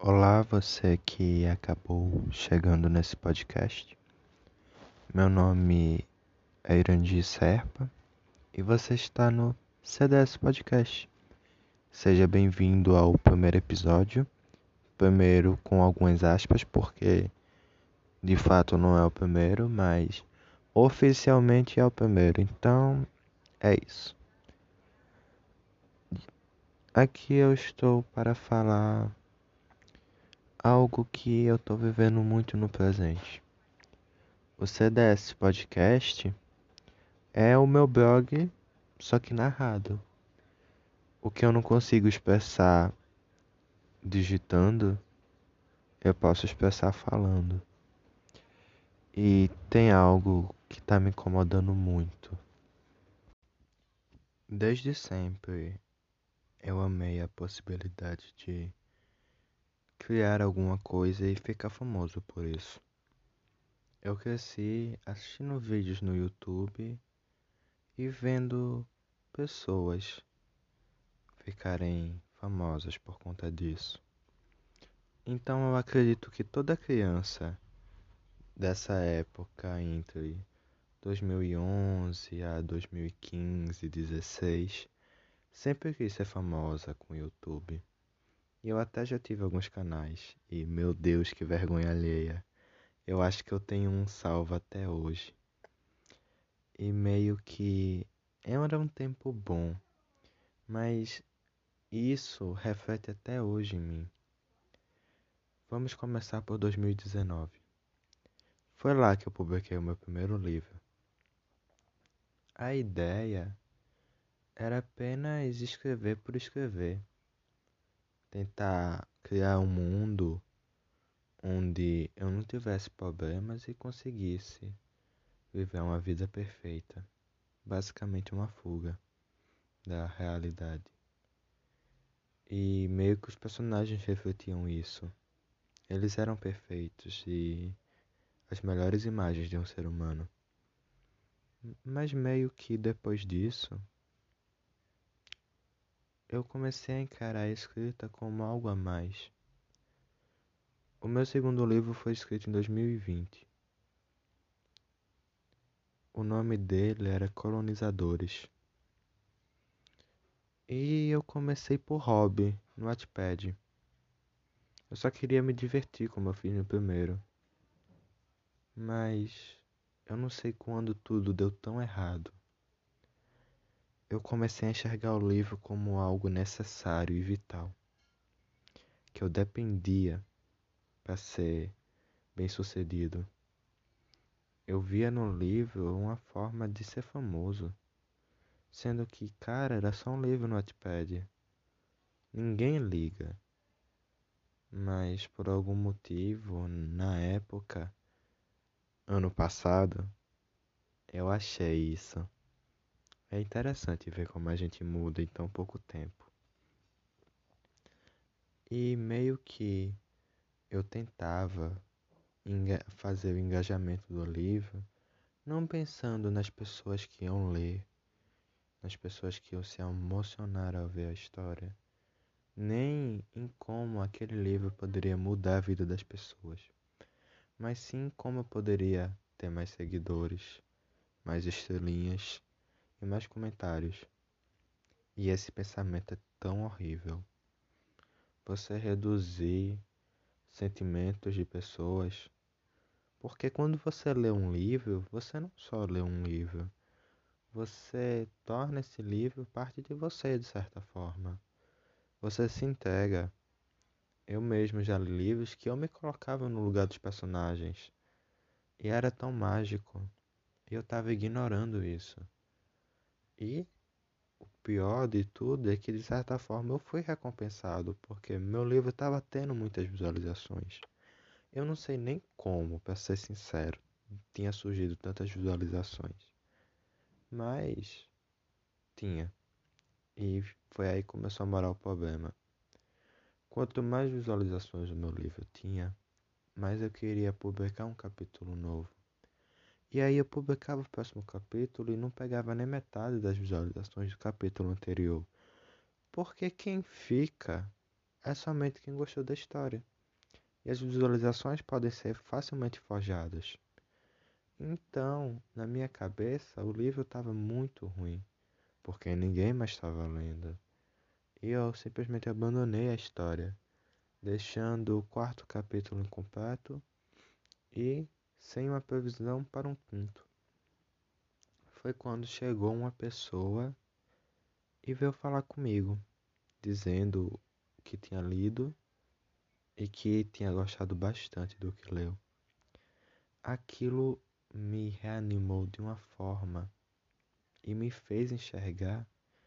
Olá, você que acabou chegando nesse podcast. Meu nome é Irandi Serpa e você está no CDS Podcast. Seja bem-vindo ao primeiro episódio. Primeiro com algumas aspas, porque de fato não é o primeiro, mas oficialmente é o primeiro. Então é isso. Aqui eu estou para falar algo que eu estou vivendo muito no presente. O CDS Podcast é o meu blog, só que narrado. O que eu não consigo expressar digitando, eu posso expressar falando. E tem algo que tá me incomodando muito. Desde sempre eu amei a possibilidade de criar alguma coisa e ficar famoso por isso. Eu cresci assistindo vídeos no YouTube e vendo pessoas ficarem famosas por conta disso. Então eu acredito que toda criança dessa época entre 2011 a 2015, 16, sempre quis ser famosa com o YouTube. E eu até já tive alguns canais e meu Deus, que vergonha alheia. Eu acho que eu tenho um salvo até hoje. E meio que era um tempo bom, mas isso reflete até hoje em mim. Vamos começar por 2019. Foi lá que eu publiquei o meu primeiro livro. A ideia era apenas escrever por escrever, tentar criar um mundo onde eu não tivesse problemas e conseguisse viver uma vida perfeita, basicamente uma fuga da realidade. E meio que os personagens refletiam isso. Eles eram perfeitos e as melhores imagens de um ser humano. Mas meio que depois disso, eu comecei a encarar a escrita como algo a mais. O meu segundo livro foi escrito em 2020. O nome dele era Colonizadores. E eu comecei por hobby, no Wattpad. Eu só queria me divertir como eu fiz no primeiro. Mas eu não sei quando tudo deu tão errado. Eu comecei a enxergar o livro como algo necessário e vital, que eu dependia para ser bem-sucedido. Eu via no livro uma forma de ser famoso, sendo que, cara, era só um livro no Wattpad. Ninguém liga. Mas por algum motivo, na época, ano passado, eu achei isso. É interessante ver como a gente muda em tão pouco tempo. E meio que eu tentava fazer o engajamento do livro, não pensando nas pessoas que iam ler, nas pessoas que iam se emocionar ao ver a história, nem em como aquele livro poderia mudar a vida das pessoas, mas sim como eu poderia ter mais seguidores, mais estrelinhas e mais comentários. E esse pensamento é tão horrível. Você reduzir sentimentos de pessoas, porque quando você lê um livro, você não só lê um livro, você torna esse livro parte de você de certa forma. Você se entrega. Eu mesmo já li livros que eu me colocava no lugar dos personagens e era tão mágico. E eu estava ignorando isso. E o pior de tudo é que, de certa forma, eu fui recompensado, porque meu livro estava tendo muitas visualizações. Eu não sei nem como, para ser sincero, tinha surgido tantas visualizações, mas tinha. E foi aí que começou a morar o problema. Quanto mais visualizações o meu livro tinha, mais eu queria publicar um capítulo novo. E aí eu publicava o próximo capítulo e não pegava nem metade das visualizações do capítulo anterior. Porque quem fica é somente quem gostou da história. e as visualizações podem ser facilmente forjadas. Então, na minha cabeça, o livro estava muito ruim, porque ninguém mais estava lendo. E eu simplesmente abandonei a história, deixando o quarto capítulo incompleto e sem uma previsão para um quinto. Foi quando chegou uma pessoa e veio falar comigo, dizendo que tinha lido e que tinha gostado bastante do que leu. Aquilo me reanimou de uma forma e me fez enxergar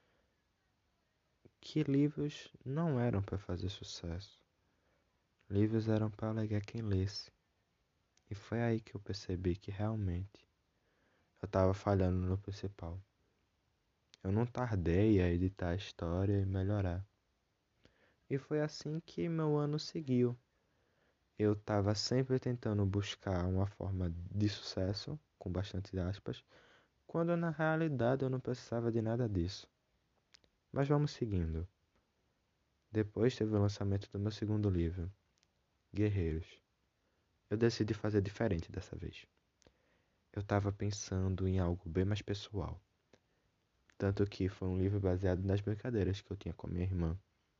que livros não eram para fazer sucesso. Livros eram para alegrar quem lesse. E foi aí que eu percebi que realmente eu estava falhando no principal. Eu não tardei a editar a história e melhorar. E foi assim que meu ano seguiu. Eu estava sempre tentando buscar uma forma de sucesso, com bastante aspas, quando na realidade eu não precisava de nada disso. Mas vamos seguindo. Depois teve o lançamento do meu segundo livro, Guerreiros. Eu decidi fazer diferente dessa vez. Eu estava pensando em algo bem mais pessoal. Tanto que foi um livro baseado nas brincadeiras que eu tinha com minha irmã.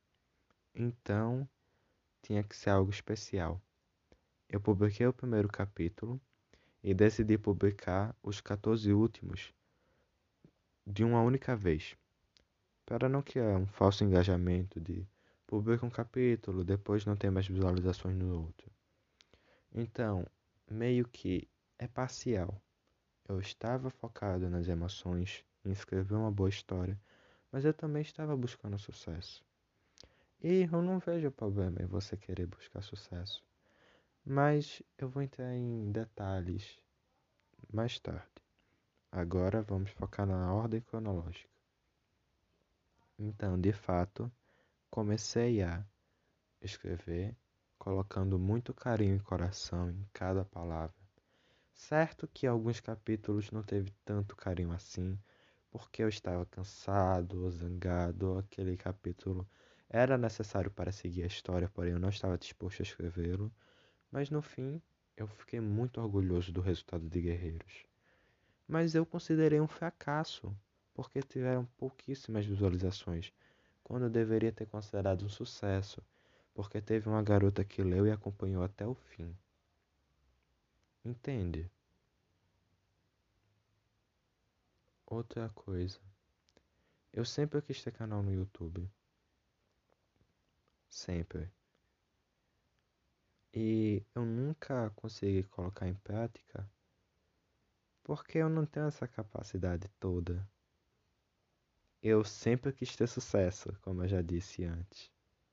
Então, tinha que ser algo especial. Eu publiquei o primeiro capítulo e decidi publicar os 14 últimos de uma única vez, para não criar um falso engajamento de publicar um capítulo, depois não ter mais visualizações no outro. Então, meio que é parcial. Eu estava focado nas emoções, em escrever uma boa história, mas eu também estava buscando sucesso. E eu não vejo problema em você querer buscar sucesso. Mas eu vou entrar em detalhes mais tarde. Agora vamos focar na ordem cronológica. Então, de fato, comecei a escrever, colocando muito carinho e coração em cada palavra. Certo que alguns capítulos não teve tanto carinho assim, porque eu estava cansado ou zangado, aquele capítulo era necessário para seguir a história, porém eu não estava disposto a escrevê-lo, mas no fim eu fiquei muito orgulhoso do resultado de Guerreiros. Mas eu considerei um fracasso, porque tiveram pouquíssimas visualizações, quando eu deveria ter considerado um sucesso, porque teve uma garota que leu e acompanhou até o fim. Entende? Outra coisa. Eu sempre quis ter canal no YouTube. Sempre. E eu nunca consegui colocar em prática porque eu não tenho essa capacidade toda. Eu sempre quis ter sucesso, como eu já disse antes.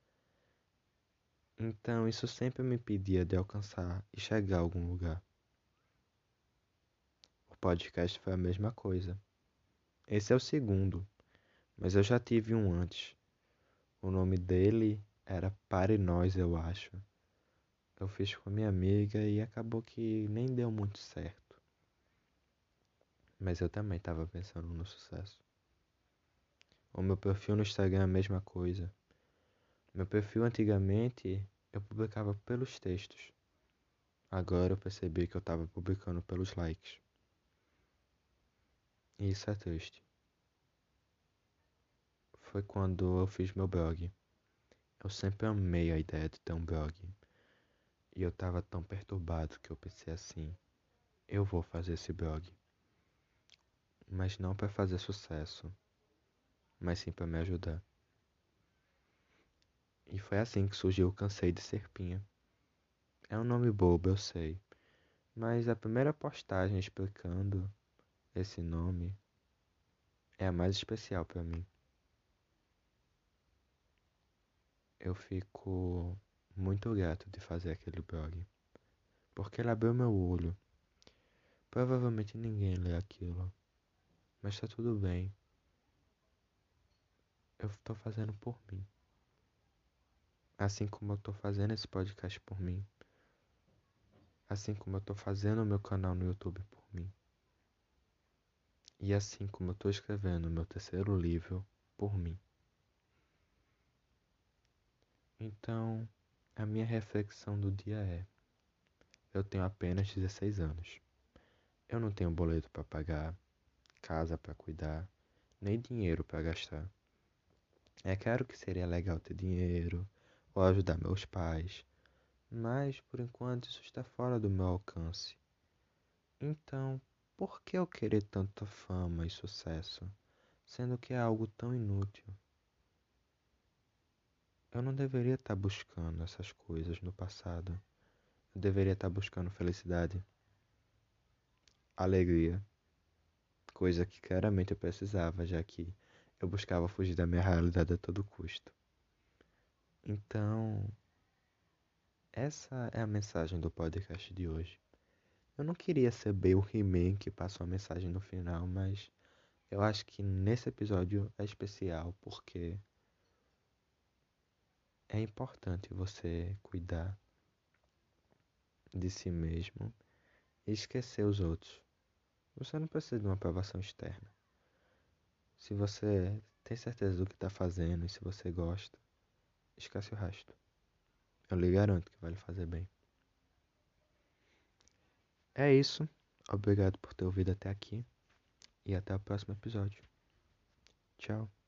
Então isso sempre me impedia de alcançar e chegar a algum lugar. O podcast foi a mesma coisa. Esse é o segundo, mas eu já tive um antes. O nome dele era Pare Nós, eu acho. Eu fiz com a minha amiga e acabou que nem deu muito certo. Mas eu também estava pensando no sucesso. O meu perfil no Instagram é a mesma coisa. Meu perfil antigamente eu publicava pelos textos. Agora eu percebi que eu estava publicando pelos likes. E isso é triste. Foi quando eu fiz meu blog. Eu sempre amei a ideia de ter um blog. E eu estava tão perturbado que eu pensei assim: eu vou fazer esse blog. Mas não para fazer sucesso, mas sim para me ajudar. E foi assim que surgiu o Cansei de Serpinha. É um nome bobo, eu sei. Mas a primeira postagem explicando esse nome é a mais especial para mim. Eu fico muito grato de fazer aquele blog, porque ele abriu meu olho. Provavelmente ninguém lê aquilo, mas tá tudo bem. Eu tô fazendo por mim. Assim como eu tô fazendo esse podcast por mim. Assim como eu tô fazendo o meu canal no YouTube por mim. E assim como eu tô escrevendo o meu terceiro livro por mim. Então, A minha reflexão do dia é: eu tenho apenas 16 anos. Eu não tenho boleto para pagar, casa para cuidar, nem dinheiro para gastar. É claro que seria legal ter dinheiro ou ajudar meus pais, mas por enquanto isso está fora do meu alcance. Então, por que eu querer tanta fama e sucesso, sendo que é algo tão inútil? Eu não deveria estar buscando essas coisas no passado. Eu deveria estar buscando felicidade, alegria, coisa que claramente eu precisava, já que eu buscava fugir da minha realidade a todo custo. Então, essa é a mensagem do podcast de hoje. Eu não queria ser bem o He-Man que passou a mensagem no final, mas eu acho que nesse episódio é especial porque é importante você cuidar de si mesmo e esquecer os outros. Você não precisa de uma aprovação externa. Se você tem certeza do que está fazendo e se você gosta, esquece o resto. Eu lhe garanto que vai lhe fazer bem. É isso. Obrigado por ter ouvido até aqui e até o próximo episódio. Tchau.